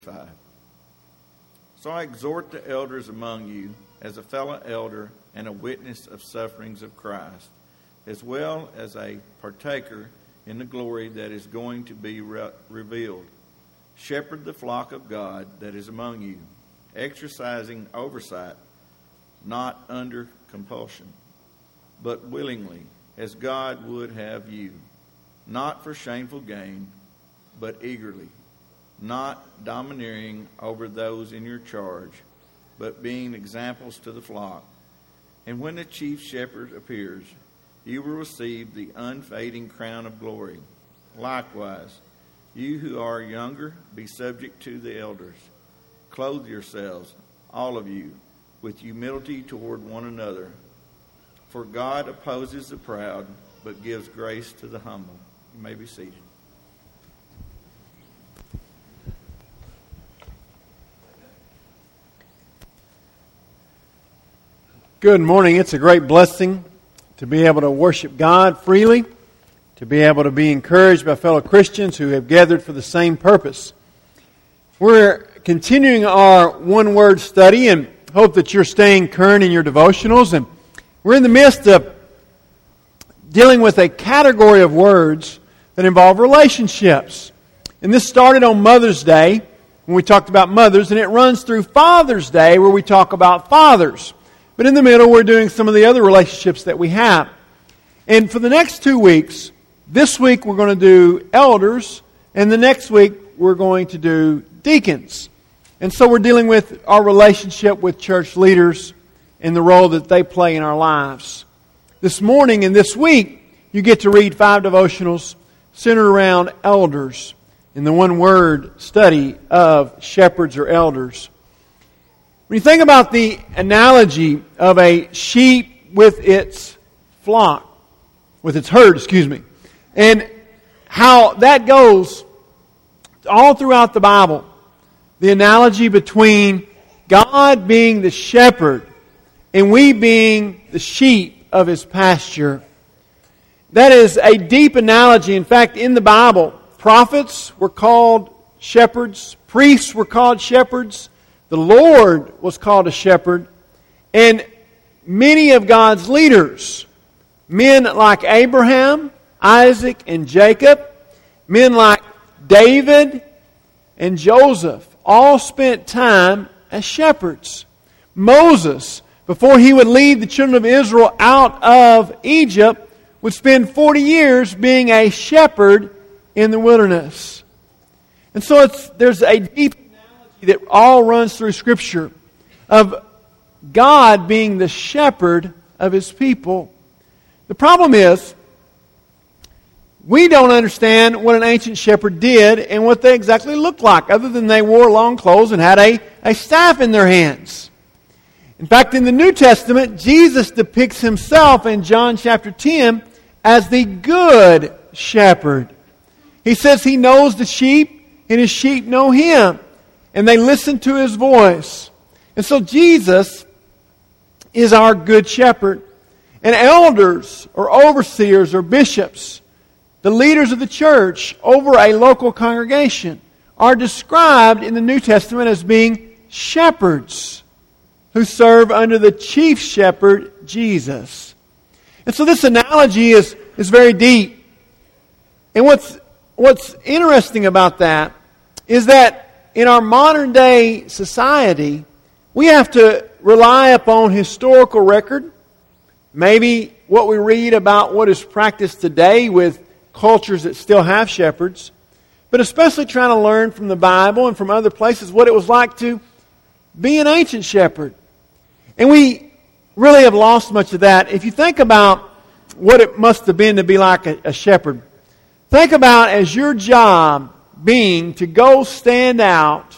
5. So I exhort the elders among you, as a fellow elder and a witness of sufferings of Christ, as well as a partaker in the glory that is going to be revealed. Shepherd the flock of God that is among you, exercising oversight, not under compulsion, but willingly, as God would have you, not for shameful gain, but eagerly, not domineering over those in your charge, but being examples to the flock. And when the chief shepherd appears, you will receive the unfading crown of glory. Likewise, you who are younger, be subject to the elders. Clothe yourselves, all of you, with humility toward one another. For God opposes the proud, but gives grace to the humble. You may be seated. Good morning. It's a great blessing to be able to worship God freely, to be able to be encouraged by fellow Christians who have gathered for the same purpose. We're continuing our one-word study and hope that you're staying current in your devotionals. And we're in the midst of dealing with a category of words that involve relationships. And this started on Mother's Day when we talked about mothers, and it runs through Father's Day where we talk about fathers. But in the middle, we're doing some of the other relationships that we have. And for the next 2 weeks, this week we're going to do elders, and the next week we're going to do deacons. And so we're dealing with our relationship with church leaders and the role that they play in our lives. This morning and this week, you get to read 5 devotionals centered around elders in the one-word study of shepherds or elders. When you think about the analogy of a sheep with its flock, with its herd, and how that goes all throughout the Bible, the analogy between God being the shepherd and we being the sheep of His pasture, that is a deep analogy. In fact, in the Bible, prophets were called shepherds, priests were called shepherds, the Lord was called a shepherd, and many of God's leaders, men like Abraham, Isaac, and Jacob, men like David and Joseph, all spent time as shepherds. Moses, before he would lead the children of Israel out of Egypt, would spend 40 years being a shepherd in the wilderness. And so there's a deep that all runs through Scripture of God being the shepherd of His people. The problem is, we don't understand what an ancient shepherd did and what they exactly looked like, other than they wore long clothes and had a staff in their hands. In fact, in the New Testament, Jesus depicts Himself in John chapter 10 as the good shepherd. He says He knows the sheep and His sheep know Him, and they listen to His voice. And so Jesus is our good shepherd. And elders or overseers or bishops, the leaders of the church over a local congregation, are described in the New Testament as being shepherds who serve under the chief shepherd, Jesus. And so this analogy is very deep. And what's interesting about that is that in our modern day society, we have to rely upon historical record, maybe what we read about what is practiced today with cultures that still have shepherds, but especially trying to learn from the Bible and from other places what it was like to be an ancient shepherd. And we really have lost much of that. If you think about what it must have been to be like a shepherd, think about as your job being to go stand out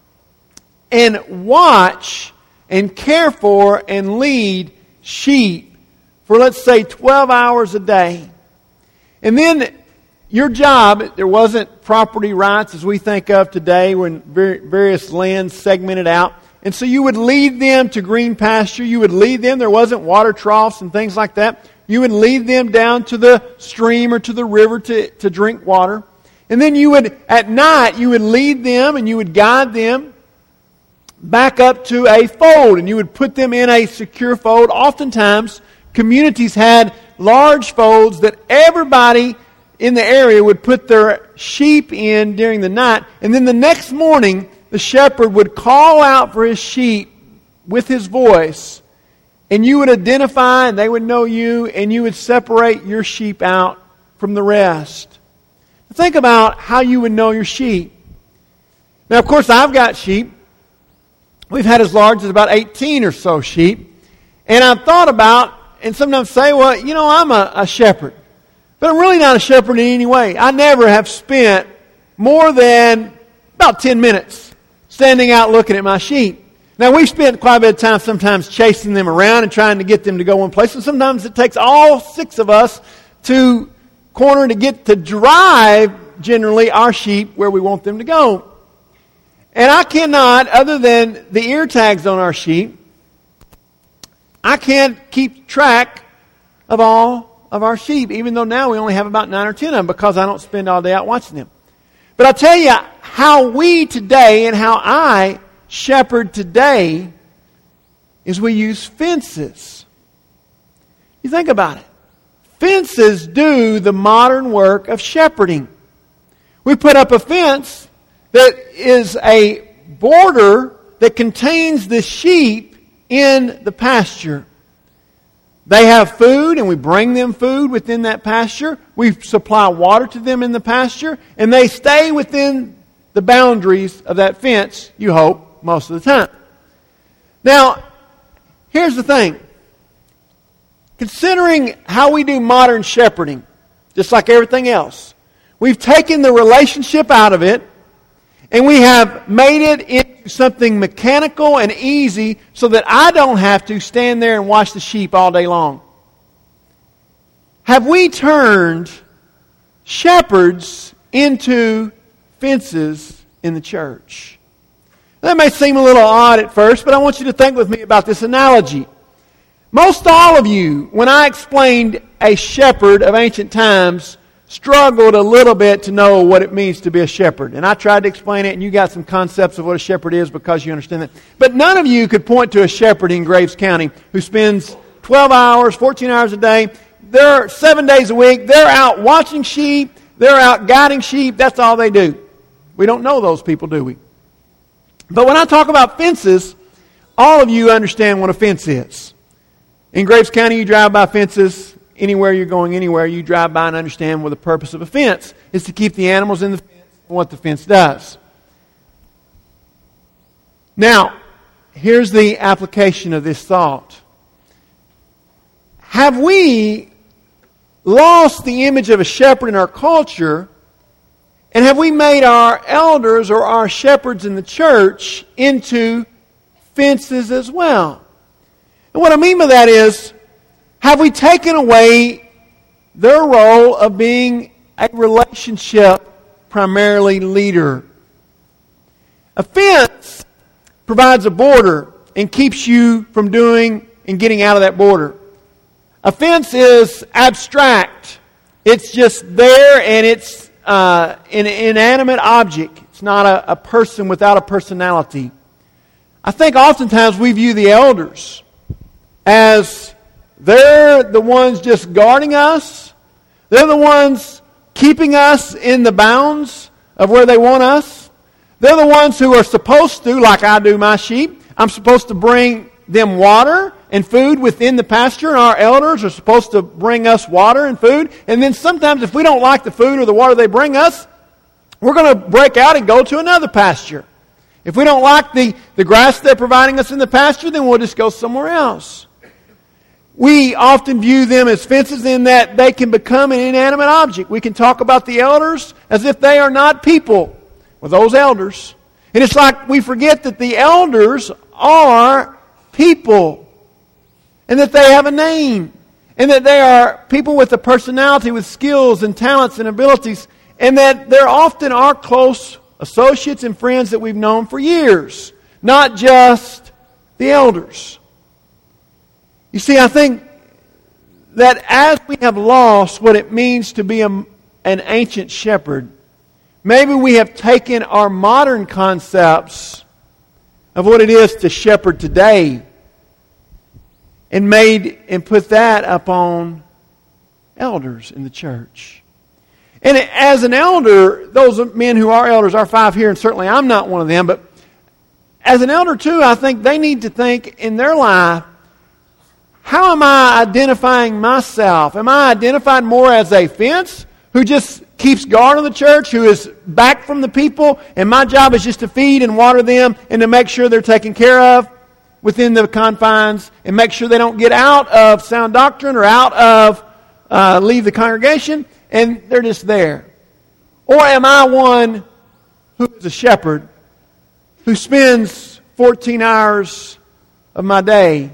and watch and care for and lead sheep for, let's say, 12 hours a day. And then your job, there wasn't property rights as we think of today when various lands segmented out. And so you would lead them to green pasture. You would lead them. There wasn't water troughs and things like that. You would lead them down to the stream or to the river to drink water. And then at night, you would lead them and you would guide them back up to a fold, and you would put them in a secure fold. Oftentimes, communities had large folds that everybody in the area would put their sheep in during the night, and then the next morning, the shepherd would call out for his sheep with his voice, and you would identify, and they would know you, and you would separate your sheep out from the rest. Think about how you would know your sheep. Now, of course, I've got sheep. We've had as large as about 18 or so sheep. And I've thought about, and sometimes say, well, I'm a shepherd. But I'm really not a shepherd in any way. I never have spent more than about 10 minutes standing out looking at my sheep. Now, we've spent quite a bit of time sometimes chasing them around and trying to get them to go one place. And sometimes it takes all 6 of us to corner to get to drive, generally, our sheep where we want them to go. And I cannot, other than the ear tags on our sheep, I can't keep track of all of our sheep, even though now we only have about 9 or 10 of them because I don't spend all day out watching them. But I'll tell you how we today and how I shepherd today is we use fences. You think about it. Fences do the modern work of shepherding. We put up a fence that is a border that contains the sheep in the pasture. They have food, and we bring them food within that pasture. We supply water to them in the pasture, and they stay within the boundaries of that fence, you hope, most of the time. Now, here's the thing. Considering how we do modern shepherding, just like everything else, we've taken the relationship out of it, and we have made it into something mechanical and easy so that I don't have to stand there and watch the sheep all day long. Have we turned shepherds into fences in the church? That may seem a little odd at first, but I want you to think with me about this analogy. Most all of you, when I explained a shepherd of ancient times, struggled a little bit to know what it means to be a shepherd. And I tried to explain it, and you got some concepts of what a shepherd is because you understand that. But none of you could point to a shepherd in Graves County who spends 12 hours, 14 hours a day. They're 7 days a week. They're out watching sheep. They're out guiding sheep. That's all they do. We don't know those people, do we? But when I talk about fences, all of you understand what a fence is. In Graves County, you drive by fences. Anywhere you're going, anywhere, you drive by and understand what the purpose of a fence is, to keep the animals in the fence and what the fence does. Now, here's the application of this thought. Have we lost the image of a shepherd in our culture, and have we made our elders or our shepherds in the church into fences as well? And what I mean by that is, have we taken away their role of being a relationship, primarily leader? A fence provides a border and keeps you from doing and getting out of that border. A fence is abstract. It's just there, and it's an inanimate object. It's not a person without a personality. I think oftentimes we view the elders as they're the ones just guarding us. They're the ones keeping us in the bounds of where they want us. They're the ones who are supposed to, like I do my sheep, I'm supposed to bring them water and food within the pasture, and our elders are supposed to bring us water and food. And then sometimes if we don't like the food or the water they bring us, we're going to break out and go to another pasture. If we don't like the grass they're providing us in the pasture, then we'll just go somewhere else. We often view them as fences in that they can become an inanimate object. We can talk about the elders as if they are not people. Well, those elders. And it's like we forget that the elders are people. And that they have a name. And that they are people with a personality, with skills and talents and abilities. And that they're often our close associates and friends that we've known for years. Not just the elders. You see, I think that as we have lost what it means to be an ancient shepherd, maybe we have taken our modern concepts of what it is to shepherd today and put that upon elders in the church. And as an elder, those men who are elders, our 5 here, and certainly I'm not one of them, but as an elder too, I think they need to think in their life, how am I identifying myself? Am I identified more as a fence who just keeps guard on the church, who is back from the people, and my job is just to feed and water them and to make sure they're taken care of within the confines and make sure they don't get out of sound doctrine or out of leave the congregation and they're just there? Or am I one who is a shepherd who spends 14 hours of my day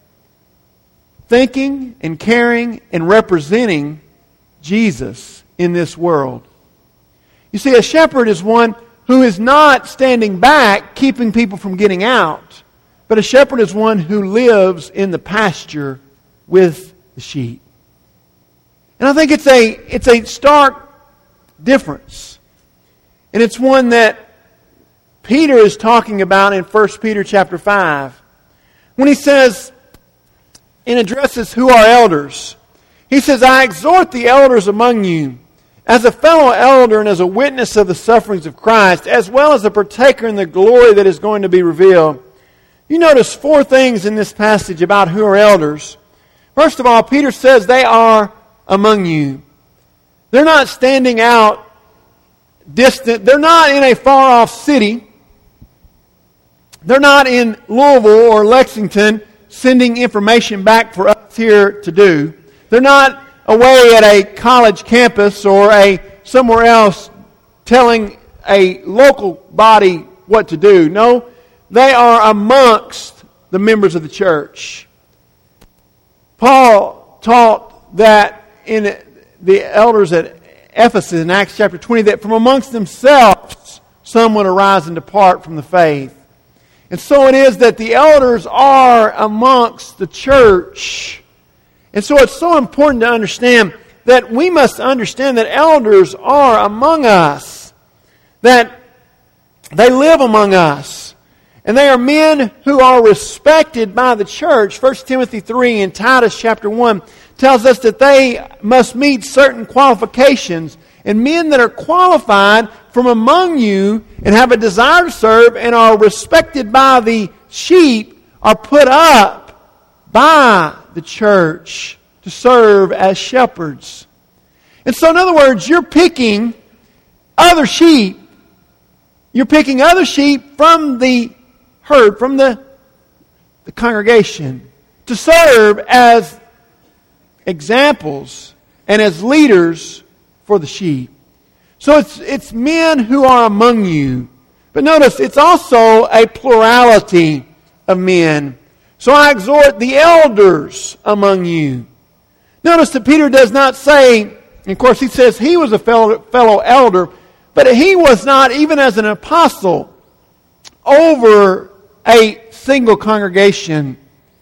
thinking and caring and representing Jesus in this world? You see, a shepherd is one who is not standing back, keeping people from getting out. But a shepherd is one who lives in the pasture with the sheep. And I think it's a stark difference. And it's one that Peter is talking about in 1 Peter chapter 5. When he says, and addresses who are elders, he says, I exhort the elders among you, as a fellow elder and as a witness of the sufferings of Christ, as well as a partaker in the glory that is going to be revealed. You notice 4 things in this passage about who are elders. First of all, Peter says they are among you. They're not standing out distant. They're not in a far-off city. They're not in Louisville or Lexington sending information back for us here to do. They're not away at a college campus or somewhere else telling a local body what to do. No, they are amongst the members of the church. Paul taught that in the elders at Ephesus in Acts chapter 20 that from amongst themselves some would arise and depart from the faith. And so it is that the elders are amongst the church. And so it's so important to understand that we must understand that elders are among us, that they live among us, and they are men who are respected by the church. 1 Timothy 3 and Titus chapter 1 tells us that they must meet certain qualifications, and men that are qualified from among you and have a desire to serve and are respected by the sheep are put up by the church to serve as shepherds. And so in other words, you're picking other sheep. You're picking other sheep from the herd, from the congregation, to serve as examples and as leaders for the sheep. So it's men who are among you. But notice, it's also a plurality of men. So I exhort the elders among you. Notice that Peter does not say, and of course he says he was a fellow elder, but he was not, even as an apostle, over a single congregation.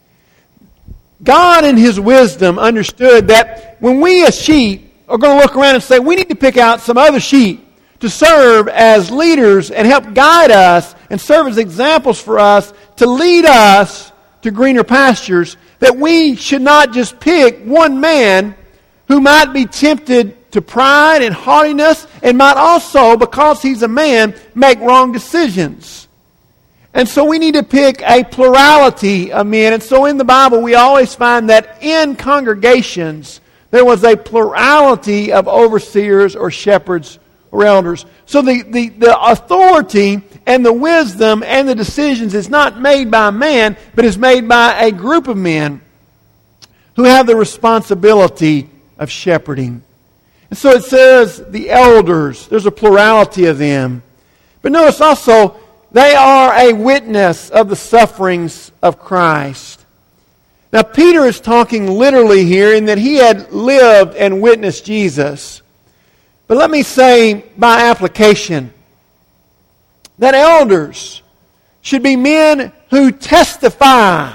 God in His wisdom understood that when we as sheep are going to look around and say, we need to pick out some other sheep to serve as leaders and help guide us and serve as examples for us to lead us to greener pastures, that we should not just pick one man who might be tempted to pride and haughtiness and might also, because he's a man, make wrong decisions. And so we need to pick a plurality of men. And so in the Bible we always find that in congregations there was a plurality of overseers or shepherds or elders. So the authority and the wisdom and the decisions is not made by a man, but is made by a group of men who have the responsibility of shepherding. And so it says the elders, there's a plurality of them. But notice also, they are a witness of the sufferings of Christ. Now, Peter is talking literally here in that he had lived and witnessed Jesus. But let me say by application that elders should be men who testify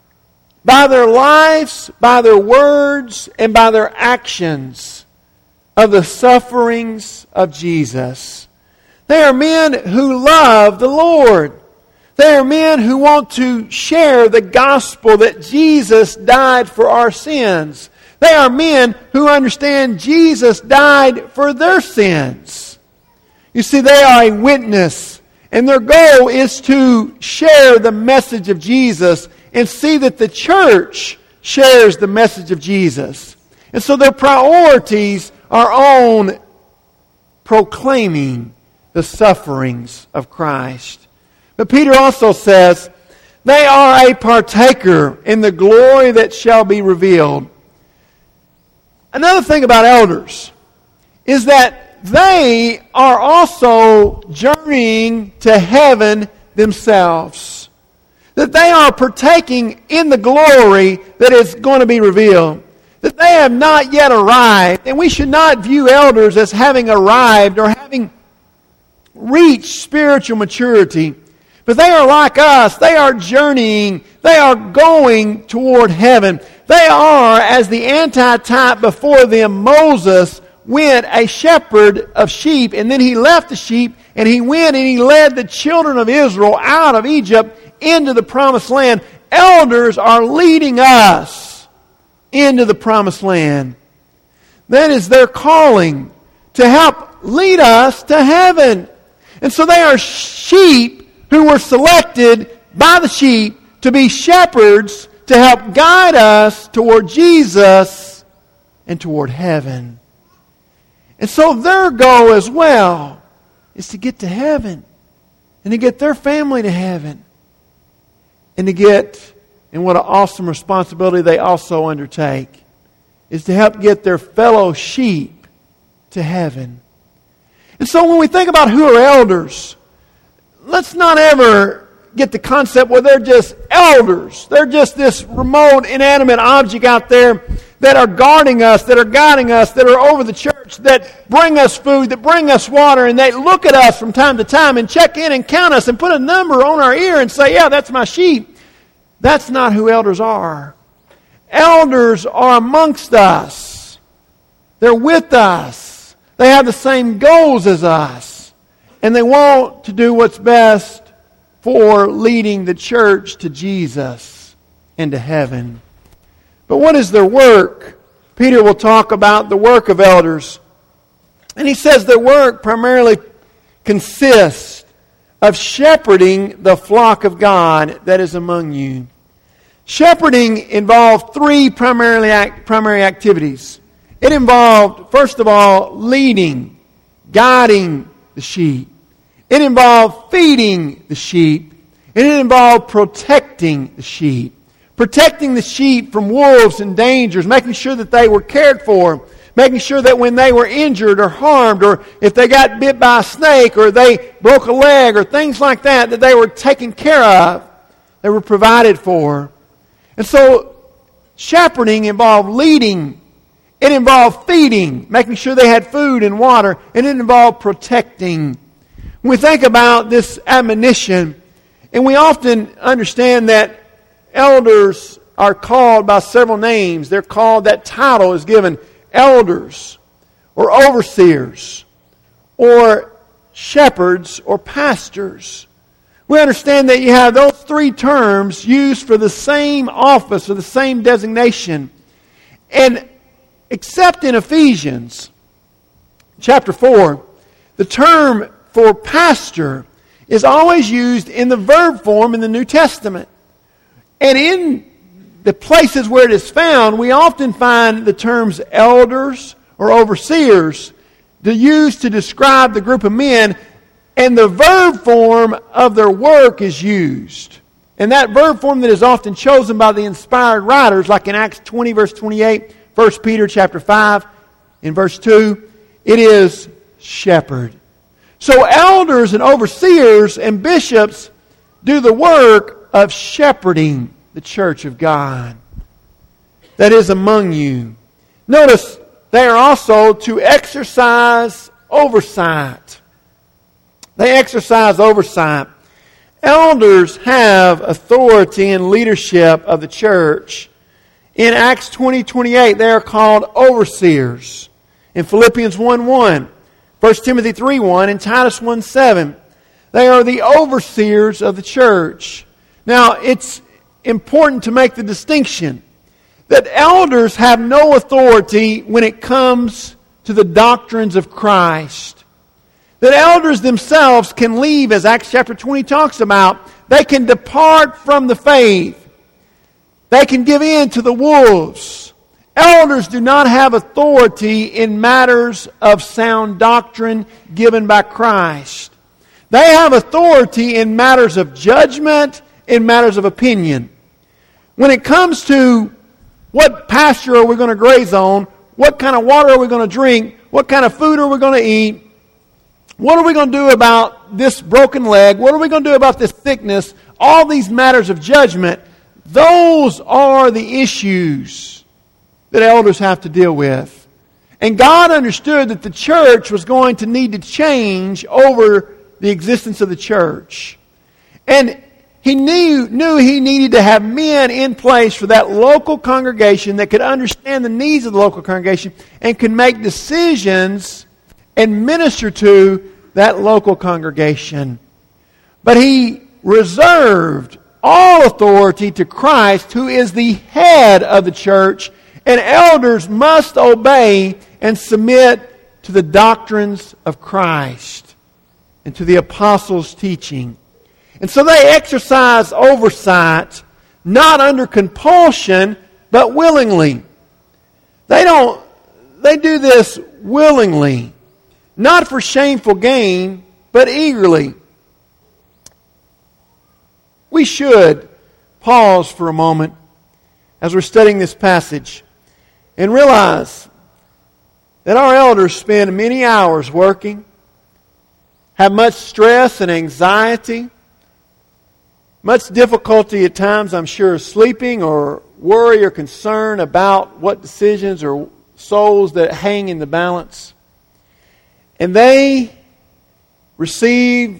by their lives, by their words, and by their actions of the sufferings of Jesus. They are men who love the Lord. They are men who want to share the gospel that Jesus died for our sins. They are men who understand Jesus died for their sins. You see, they are a witness, and their goal is to share the message of Jesus and see that the church shares the message of Jesus. And so their priorities are on proclaiming the sufferings of Christ. But Peter also says, they are a partaker in the glory that shall be revealed. Another thing about elders is that they are also journeying to heaven themselves. That they are partaking in the glory that is going to be revealed. That they have not yet arrived. And we should not view elders as having arrived or having reached spiritual maturity. But they are like us. They are journeying. They are going toward heaven. They are, as the antitype before them, Moses went a shepherd of sheep, and then he left the sheep, and he went and he led the children of Israel out of Egypt into the promised land. Elders are leading us into the promised land. That is their calling, to help lead us to heaven. And so they are sheep who were selected by the sheep to be shepherds to help guide us toward Jesus and toward heaven. And so their goal as well is to get to heaven and to get their family to heaven and to get, and what an awesome responsibility they also undertake, is to help get their fellow sheep to heaven. And so when we think about who are elders, let's not ever get the concept where they're just elders. They're just this remote, inanimate object out there that are guarding us, that are guiding us, that are over the church, that bring us food, that bring us water, and they look at us from time to time and check in and count us and put a number on our ear and say, yeah, that's my sheep. That's not who elders are. Elders are amongst us. They're with us. They have the same goals as us. And they want to do what's best for leading the church to Jesus and to heaven. But what is their work? Peter will talk about the work of elders. And he says their work primarily consists of shepherding the flock of God that is among you. Shepherding involved three primary activities. It involved, first of all, leading, guiding the sheep. It involved feeding the sheep. And it involved protecting the sheep. Protecting the sheep from wolves and dangers, making sure that they were cared for, making sure that when they were injured or harmed, or if they got bit by a snake, or they broke a leg, or things like that, that they were taken care of, they were provided for. And so, shepherding involved leading. It involved feeding, making sure they had food and water, and it involved protecting. When we think about this admonition, and we often understand that elders are called by several names. They're called, that title is given, elders, or overseers, or shepherds, or pastors. We understand that you have those three terms used for the same office or the same designation. And except in Ephesians chapter 4, the term for pastor is always used in the verb form in the New Testament. And in the places where it is found, we often find the terms elders or overseers to use to describe the group of men, and the verb form of their work is used. And that verb form that is often chosen by the inspired writers, like in Acts 20, verse 28, 1 Peter chapter 5, in verse 2, it is shepherd. So elders and overseers and bishops do the work of shepherding the church of God that is among you. Notice they are also to exercise oversight. They exercise oversight. Elders have authority and leadership of the church. In Acts 20:28, they are called overseers. in Philippians 1:1, 1 Timothy 3:1, and Titus 1:7. They are the overseers of the church. Now, it's important to make the distinction that elders have no authority when it comes to the doctrines of Christ. That elders themselves can leave, as Acts chapter 20 talks about. They can depart from the faith. They can give in to the wolves. Elders do not have authority in matters of sound doctrine given by Christ. They have authority in matters of judgment, in matters of opinion. When it comes to what pasture are we going to graze on, what kind of water are we going to drink, what kind of food are we going to eat, what are we going to do about this broken leg, what are we going to do about this sickness, all these matters of judgment, those are the issues that elders have to deal with. And God understood that the church was going to need to change over the existence of the church. And He knew He needed to have men in place for that local congregation that could understand the needs of the local congregation and could make decisions and minister to that local congregation. But He reserved all authority to Christ, who is the head of the church, and elders must obey and submit to the doctrines of Christ and to the apostles' teaching. And so they exercise oversight, not under compulsion, but willingly. They do this willingly, not for shameful gain, but eagerly. We should pause for a moment as we're studying this passage and realize that our elders spend many hours working, have much stress and anxiety, much difficulty at times, I'm sure, sleeping or worry or concern about what decisions or souls that hang in the balance. And they receive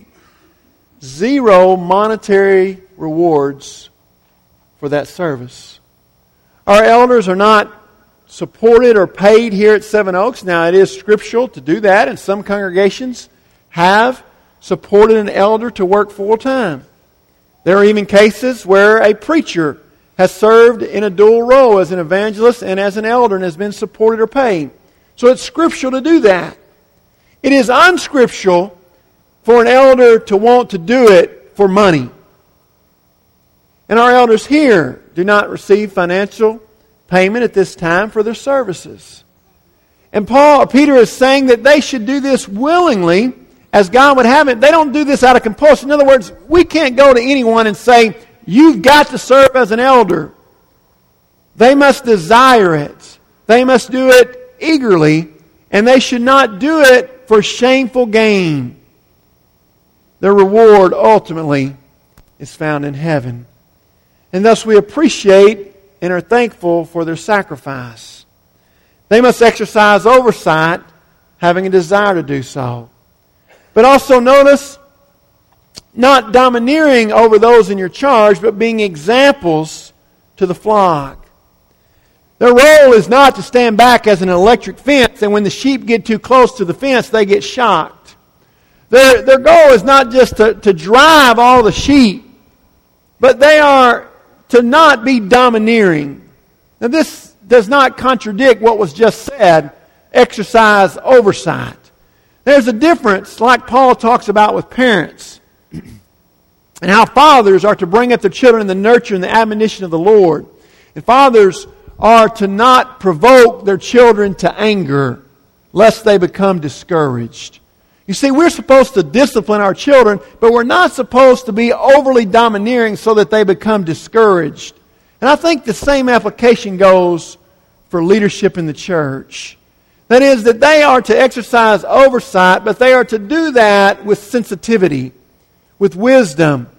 zero monetary rewards for that service. Our elders are not supported or paid here at Seven Oaks. Now, it is scriptural to do that, and some congregations have supported an elder to work full-time. There are even cases where a preacher has served in a dual role as an evangelist and as an elder and has been supported or paid. So it's scriptural to do that. It is unscriptural for an elder to want to do it for money. And our elders here do not receive financial payment at this time for their services. And Peter is saying that they should do this willingly as God would have it. They don't do this out of compulsion. In other words, we can't go to anyone and say, you've got to serve as an elder. They must desire it. They must do it eagerly, and they should not do it for shameful gain. Their reward ultimately is found in heaven. And thus we appreciate and are thankful for their sacrifice. They must exercise oversight, having a desire to do so. But also notice, not domineering over those in your charge, but being examples to the flock. Their role is not to stand back as an electric fence, and when the sheep get too close to the fence, they get shocked. Their goal is not just to drive all the sheep, but they are to not be domineering. Now this does not contradict what was just said, exercise oversight. There's a difference, like Paul talks about with parents, and how fathers are to bring up their children in the nurture and the admonition of the Lord. And fathers are to not provoke their children to anger, lest they become discouraged. You see, we're supposed to discipline our children, but we're not supposed to be overly domineering so that they become discouraged. And I think the same application goes for leadership in the church. That is, that they are to exercise oversight, but they are to do that with sensitivity, with wisdom,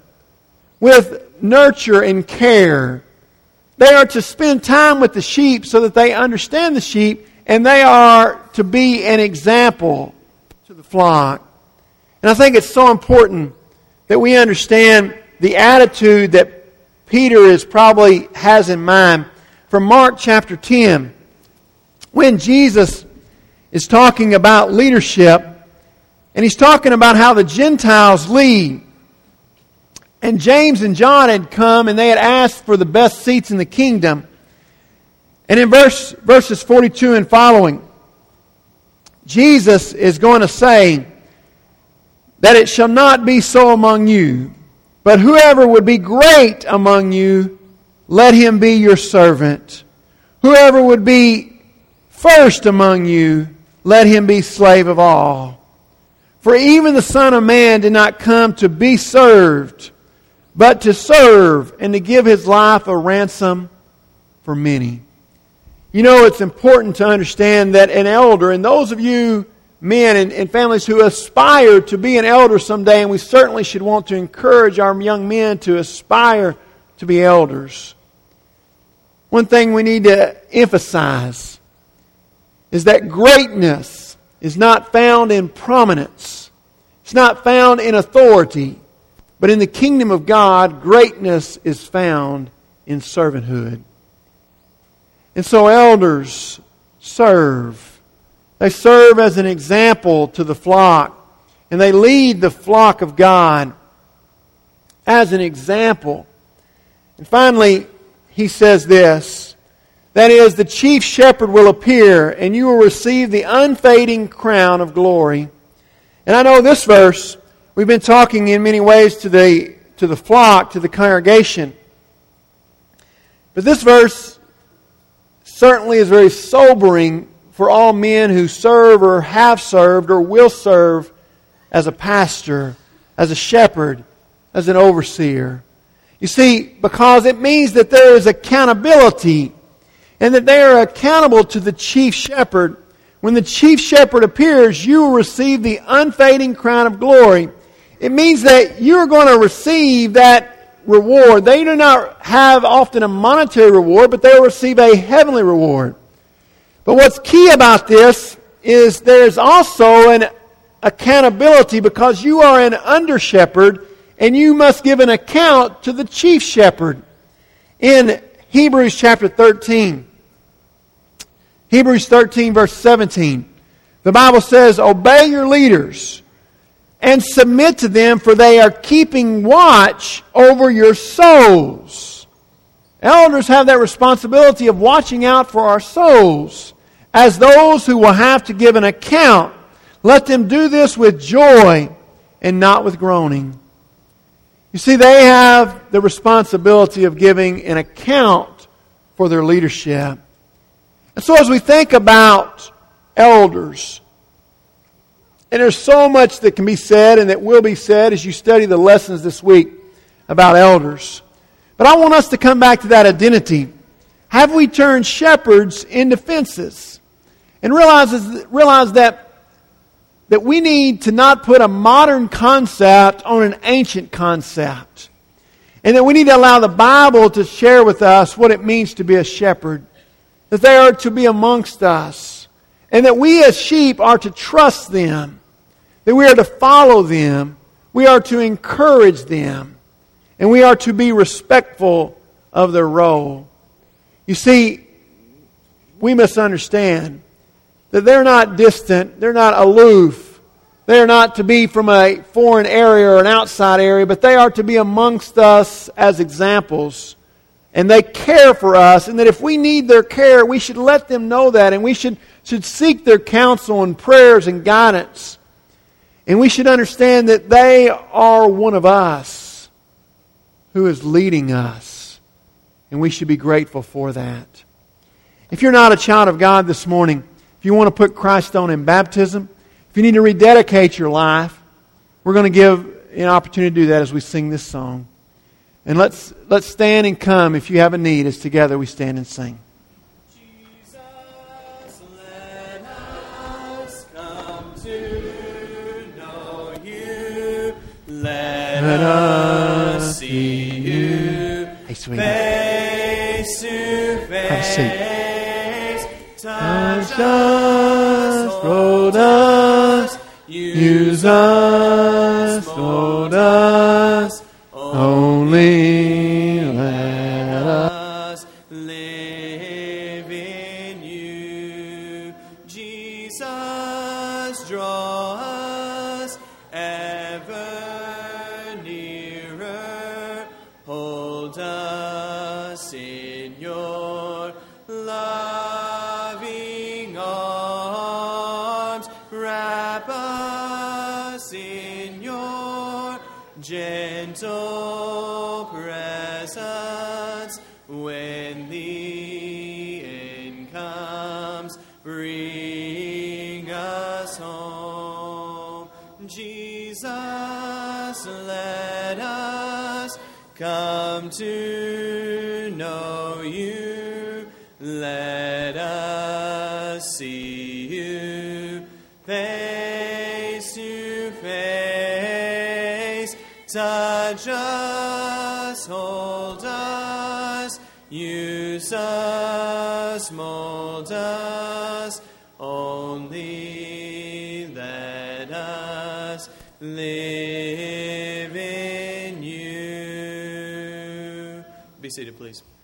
with nurture and care. They are to spend time with the sheep so that they understand the sheep, and they are to be an example to the flock. And I think it's so important that we understand the attitude that Peter probably has in mind. From Mark chapter 10, when Jesus is talking about leadership, and he's talking about how the Gentiles lead. And James and John had come and they had asked for the best seats in the kingdom. And in verses 42 and following, Jesus is going to say that it shall not be so among you, but whoever would be great among you, let him be your servant. Whoever would be first among you, let him be slave of all. For even the Son of Man did not come to be served, but to serve and to give his life a ransom for many. You know, it's important to understand that an elder, and those of you men and families who aspire to be an elder someday, and we certainly should want to encourage our young men to aspire to be elders. One thing we need to emphasize is that greatness is not found in prominence. It's not found in authority. But in the kingdom of God, greatness is found in servanthood. And so elders serve. They serve as an example to the flock. And they lead the flock of God as an example. And finally, he says this, that is, the chief shepherd will appear, and you will receive the unfading crown of glory. And I know this verse, we've been talking in many ways to the flock, to the congregation. But this verse certainly is very sobering for all men who serve or have served or will serve as a pastor, as a shepherd, as an overseer. You see, because it means that there is accountability and that they are accountable to the chief shepherd. When the chief shepherd appears, you will receive the unfading crown of glory. It means that you're going to receive that reward. They do not have often a monetary reward, but they will receive a heavenly reward. But what's key about this is there's also an accountability because you are an under shepherd and you must give an account to the chief shepherd. In Hebrews chapter 13, Hebrews 13 verse 17, the Bible says, obey your leaders and submit to them, for they are keeping watch over your souls. Elders have that responsibility of watching out for our souls as those who will have to give an account. Let them do this with joy and not with groaning. You see, they have the responsibility of giving an account for their leadership. And so as we think about elders, and there's so much that can be said and that will be said as you study the lessons this week about elders. But I want us to come back to that identity. Have we turned shepherds into fences? And realize that we need to not put a modern concept on an ancient concept. And that we need to allow the Bible to share with us what it means to be a shepherd. That they are to be amongst us. And that we as sheep are to trust them. That we are to follow them. We are to encourage them. And we are to be respectful of their role. You see, we must understand that they're not distant. They're not aloof. They are not to be from a foreign area or an outside area, but they are to be amongst us as examples. And they care for us, and that if we need their care, we should let them know that, and we should seek their counsel and prayers and guidance. And we should understand that they are one of us who is leading us. And we should be grateful for that. If you're not a child of God this morning, if you want to put Christ on in baptism, if you need to rededicate your life, we're going to give an opportunity to do that as we sing this song. And let's stand and come if you have a need as together we stand and sing. Jesus, let us come to know you. Let us see you Hey, sweetie. face to face. Have a seat. Touch us, hold us, use us, mold us. Only let us. Live in you, Jesus. hold us in your loving arms. Wrap us in your gentle presence. When the end comes, bring us home. Jesus, let us come to know you. Let us see you face to face. Touch us, hold us, use us, mold us. Only let us live in you. Be seated, please.